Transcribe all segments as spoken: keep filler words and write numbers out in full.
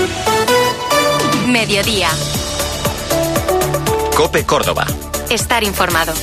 Mediodía. COPE Córdoba. Estar informado.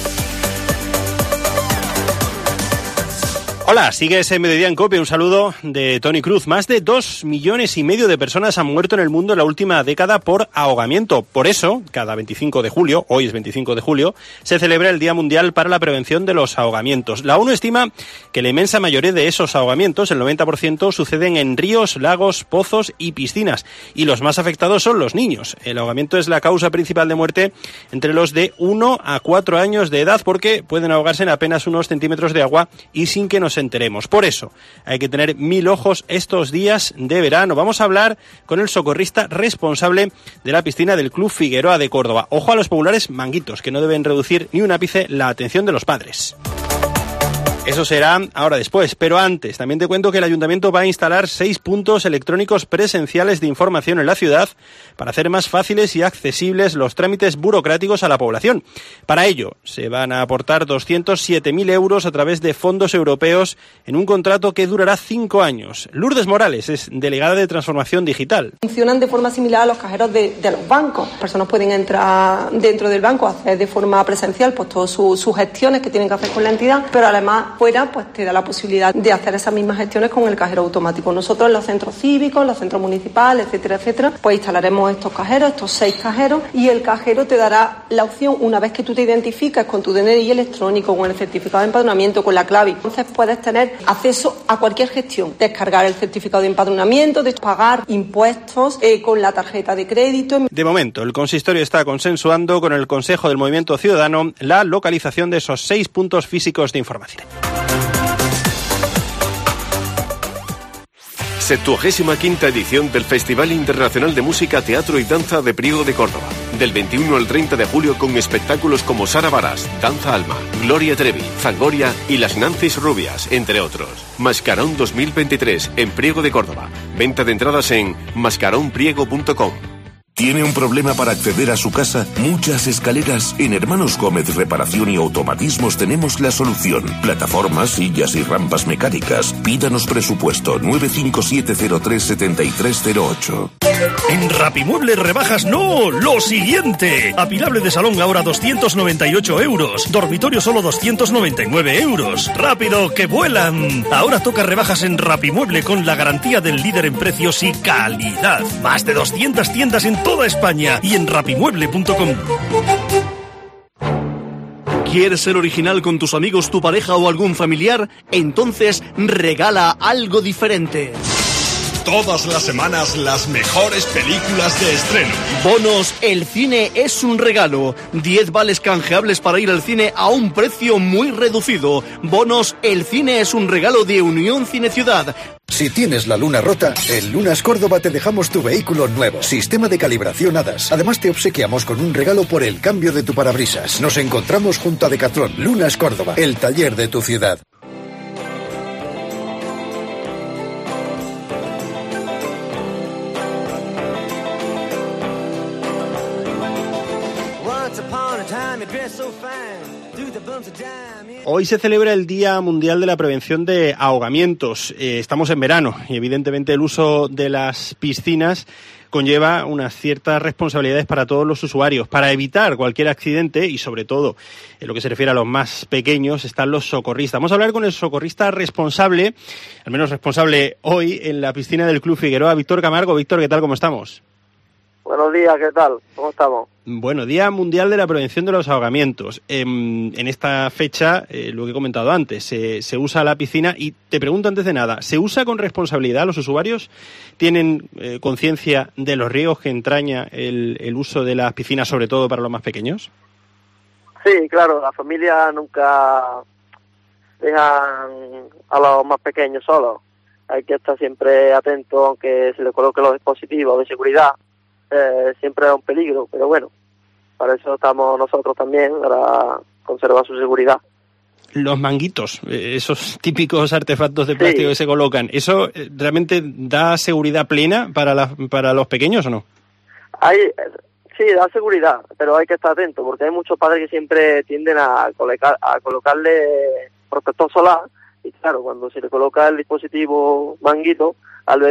Hola, sigue ese Mediodía en COPE. Un saludo de Tony Cruz. Más de dos millones y medio de personas han muerto en el mundo en la última década por ahogamiento. Por eso, cada veinticinco de julio, hoy es veinticinco de julio, se celebra el Día Mundial para la Prevención de los Ahogamientos. La ONU estima que la inmensa mayoría de esos ahogamientos, el noventa por ciento, suceden en ríos, lagos, pozos y piscinas. Y los más afectados son los niños. El ahogamiento es la causa principal de muerte entre los de uno a cuatro años de edad, porque pueden ahogarse en apenas unos centímetros de agua y sin que nos enteremos. Por eso hay que tener mil ojos estos días de verano. Vamos a hablar con el socorrista responsable de la piscina del Club Figueroa de Córdoba. Ojo a los populares manguitos, que no deben reducir ni un ápice la atención de los padres. Eso será ahora después, pero antes también te cuento que el Ayuntamiento va a instalar seis puntos electrónicos presenciales de información en la ciudad para hacer más fáciles y accesibles los trámites burocráticos a la población. Para ello se van a aportar doscientos siete mil euros a través de fondos europeos en un contrato que durará cinco años. Lourdes Morales es delegada de Transformación Digital. Funcionan de forma similar a los cajeros de, de los bancos. Las personas pueden entrar dentro del banco a hacer de forma presencial pues todas sus su gestiones que tienen que hacer con la entidad, pero además fuera pues te da la posibilidad de hacer esas mismas gestiones con el cajero automático. Nosotros en los centros cívicos, en los centros municipales, etcétera, etcétera, pues instalaremos estos cajeros, estos seis cajeros, y el cajero te dará la opción, una vez que tú te identificas con tu D N I electrónico, con el certificado de empadronamiento, con la clave, entonces puedes tener acceso a cualquier gestión, descargar el certificado de empadronamiento, de pagar impuestos eh, con la tarjeta de crédito. De momento, el consistorio está consensuando con el Consejo del Movimiento Ciudadano la localización de esos seis puntos físicos de información. septuagésima quinta edición del Festival Internacional de Música, Teatro y Danza de Priego de Córdoba. Del veintiuno al treinta de julio con espectáculos como Sara Baras, Danza Alma, Gloria Trevi, Fangoria y Las Nancis Rubias, entre otros. Mascarón dos mil veintitrés en Priego de Córdoba. Venta de entradas en mascarón priego punto com. ¿Tiene un problema para acceder a su casa? ¿Muchas escaleras? En Hermanos Gómez Reparación y Automatismos tenemos la solución. Plataformas, sillas y rampas mecánicas. Pídanos presupuesto nueve cinco siete cero tres siete tres cero ocho. En Rapimueble rebajas no, lo siguiente. Apilable de salón ahora doscientos noventa y ocho euros. Dormitorio solo doscientos noventa y nueve euros. ¡Rápido, que vuelan! Ahora toca rebajas en Rapimueble con la garantía del líder en precios y calidad. Más de doscientas tiendas en toda España y en rapimueble punto com. ¿Quieres ser original con tus amigos, tu pareja o algún familiar? Entonces regala algo diferente. Todas las semanas las mejores películas de estreno. Bonos El Cine es un regalo. diez vales canjeables para ir al cine a un precio muy reducido. Bonos El Cine es un regalo de Unión Cineciudad. Si tienes la luna rota, en Lunas Córdoba te dejamos tu vehículo nuevo. Sistema de calibración A D A S. Además te obsequiamos con un regalo por el cambio de tu parabrisas. Nos encontramos junto a Decathlon. Lunas Córdoba, el taller de tu ciudad. Hoy se celebra el Día Mundial de la Prevención de Ahogamientos. Eh, estamos en verano y evidentemente el uso de las piscinas conlleva unas ciertas responsabilidades para todos los usuarios. Para evitar cualquier accidente y sobre todo en lo que se refiere a los más pequeños están los socorristas. Vamos a hablar con el socorrista responsable, al menos responsable hoy en la piscina del Club Figueroa, Víctor Camargo. Víctor, ¿qué tal? ¿Cómo estamos? Buenos días, ¿qué tal? ¿Cómo estamos? Bueno, Día Mundial de la Prevención de los Ahogamientos. Eh, en esta fecha, eh, lo que he comentado antes, se, se usa la piscina y te pregunto antes de nada, ¿se usa con responsabilidad? ¿Los usuarios tienen eh, conciencia de los riesgos que entraña el, el uso de las piscinas, sobre todo para los más pequeños? Sí, claro, la familia nunca dejan a los más pequeños solos. Hay que estar siempre atento, aunque se le coloquen los dispositivos de seguridad. Eh, siempre es un peligro, pero bueno, para eso estamos nosotros también, para conservar su seguridad. Los manguitos, esos típicos artefactos de plástico sí. que se colocan, ¿eso realmente da seguridad plena para, la, para los pequeños o no? Hay, sí, da seguridad, pero hay que estar atento, porque hay muchos padres que siempre tienden a, colocar, a colocarle protector solar, y claro, cuando se le coloca el dispositivo manguito al bebé,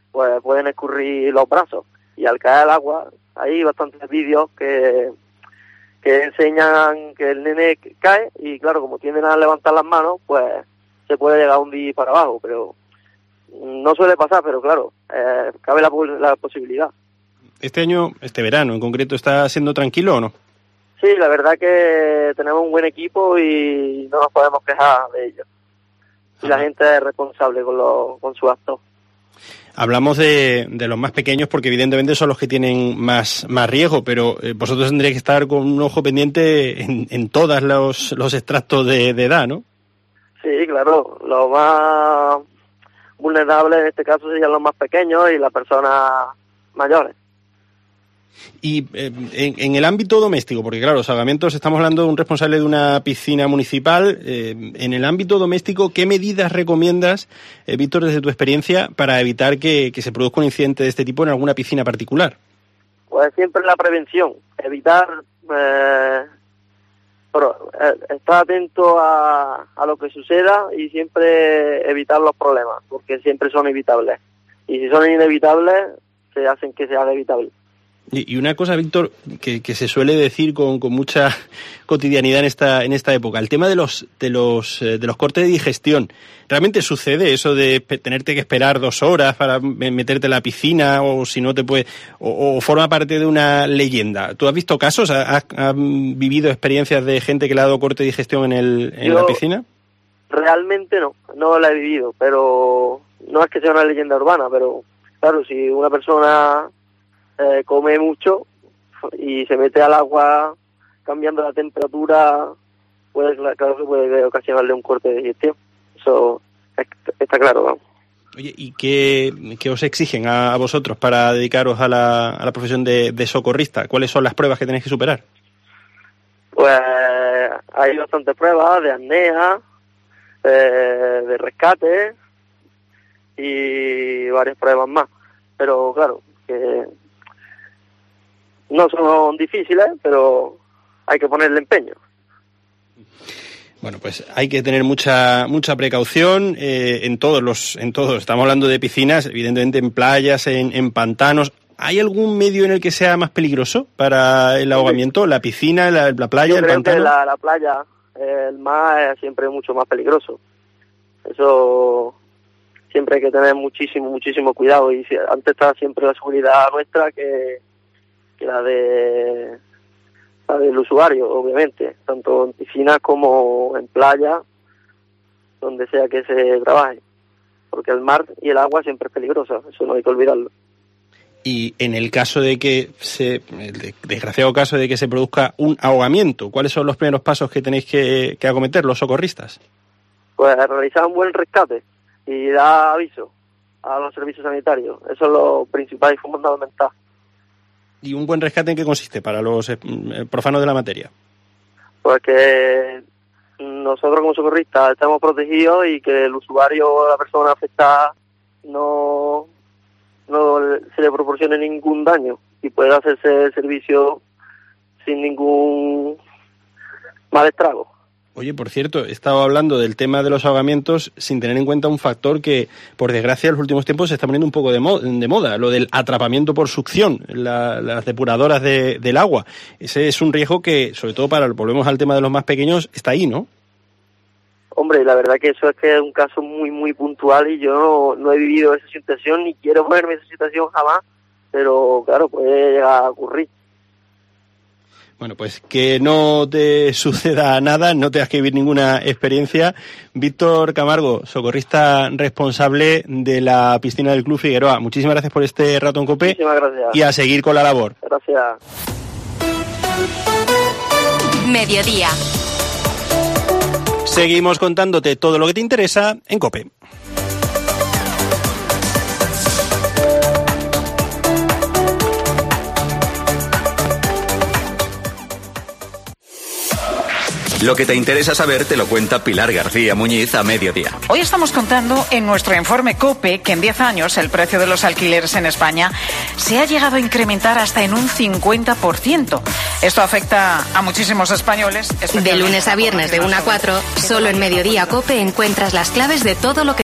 pues pueden escurrir los brazos. Y al caer al agua, hay bastantes vídeos que, que enseñan que el nene cae y claro, como tienden a levantar las manos, pues se puede llegar a hundir para abajo, pero no suele pasar, pero claro, eh, cabe la, la posibilidad. Este año, este verano en concreto, ¿está siendo tranquilo o no? Sí, la verdad que tenemos un buen equipo y no nos podemos quejar de ello. Y Ajá. la gente es responsable con, lo, con su acto. Hablamos de, de los más pequeños porque evidentemente son los que tienen más, más riesgo, pero eh, vosotros tendréis que estar con un ojo pendiente en, en todos los, los extractos de, de edad, ¿no? Sí, claro. Los más vulnerables en este caso serían los más pequeños y las personas mayores. Y eh, en, en el ámbito doméstico, porque claro, los ahogamientos, estamos hablando de un responsable de una piscina municipal, eh, en el ámbito doméstico, ¿qué medidas recomiendas, eh, Víctor, desde tu experiencia, para evitar que, que se produzca un incidente de este tipo en alguna piscina particular? Pues siempre la prevención, evitar, eh, pero, eh, estar atento a, a lo que suceda y siempre evitar los problemas, porque siempre son evitables. Y si son inevitables, se hacen que sean evitables. Y una cosa, Víctor, que, que se suele decir con, con mucha cotidianidad en esta en esta época, el tema de los de los de los cortes de digestión. ¿Realmente sucede eso de tenerte que esperar dos horas para meterte en la piscina o si no te puede o, o forma parte de una leyenda? ¿Tú has visto casos? ¿Has, has vivido experiencias de gente que le ha dado corte de digestión en el en Yo, la piscina? Realmente no, no la he vivido, pero no es que sea una leyenda urbana, pero claro, si una persona Eh, come mucho y se mete al agua cambiando la temperatura, puede, claro que puede ocasionarle un corte de digestión. Eso está claro, ¿no? Oye, ¿y qué, qué os exigen a, a vosotros para dedicaros a la, a la profesión de, de socorrista? ¿Cuáles son las pruebas que tenéis que superar? Pues hay bastantes pruebas de apnea, eh, de rescate y varias pruebas más. Pero claro, que no son difíciles, pero hay que ponerle empeño. Bueno, pues hay que tener mucha mucha precaución eh, en todos los en todos. Estamos hablando de piscinas, evidentemente en playas, en, en pantanos. ¿Hay algún medio en el que sea más peligroso para el ahogamiento? ¿La piscina, la, la playa, Yo el creo pantano? que la, la playa, el mar es siempre mucho más peligroso. Eso siempre hay que tener muchísimo, muchísimo cuidado. Y si, antes está siempre la seguridad nuestra que que la de la del usuario, obviamente, tanto en piscinas como en playa, donde sea que se trabaje, porque el mar y el agua siempre es peligrosa, eso no hay que olvidarlo. Y en el caso de que se, el desgraciado caso de que se produzca un ahogamiento, ¿cuáles son los primeros pasos que tenéis que, que acometer los socorristas? Pues realizar un buen rescate y dar aviso a los servicios sanitarios, eso es lo principal y fundamental. ¿Y un buen rescate en qué consiste para los eh, profanos de la materia? Pues que nosotros como socorristas estamos protegidos y que el usuario o la persona afectada no, no se le proporcione ningún daño y pueda hacerse el servicio sin ningún mal estrago. Oye, por cierto, he estado hablando del tema de los ahogamientos sin tener en cuenta un factor que, por desgracia, en los últimos tiempos se está poniendo un poco de, mo- de moda, lo del atrapamiento por succión, la, las depuradoras de, del agua. Ese es un riesgo que, sobre todo para, volvemos al tema de los más pequeños, está ahí, ¿no? Hombre, la verdad que eso es que es un caso muy, muy puntual y yo no, no he vivido esa situación ni quiero ponerme en esa situación jamás, pero claro, puede llegar a ocurrir. Bueno, pues que no te suceda nada, no tengas que vivir ninguna experiencia. Víctor Camargo, socorrista responsable de la piscina del Club Figueroa. Muchísimas gracias por este rato en COPE. Muchísimas gracias. Y a seguir con la labor. Gracias. Mediodía. Seguimos contándote todo lo que te interesa en COPE. Lo que te interesa saber te lo cuenta Pilar García Muñiz a mediodía. Hoy estamos contando en nuestro informe COPE que en diez años el precio de los alquileres en España se ha llegado a incrementar hasta en un cincuenta por ciento. Esto afecta a muchísimos españoles. De lunes a viernes de una a cuatro, solo en Mediodía COPE encuentras las claves de todo lo que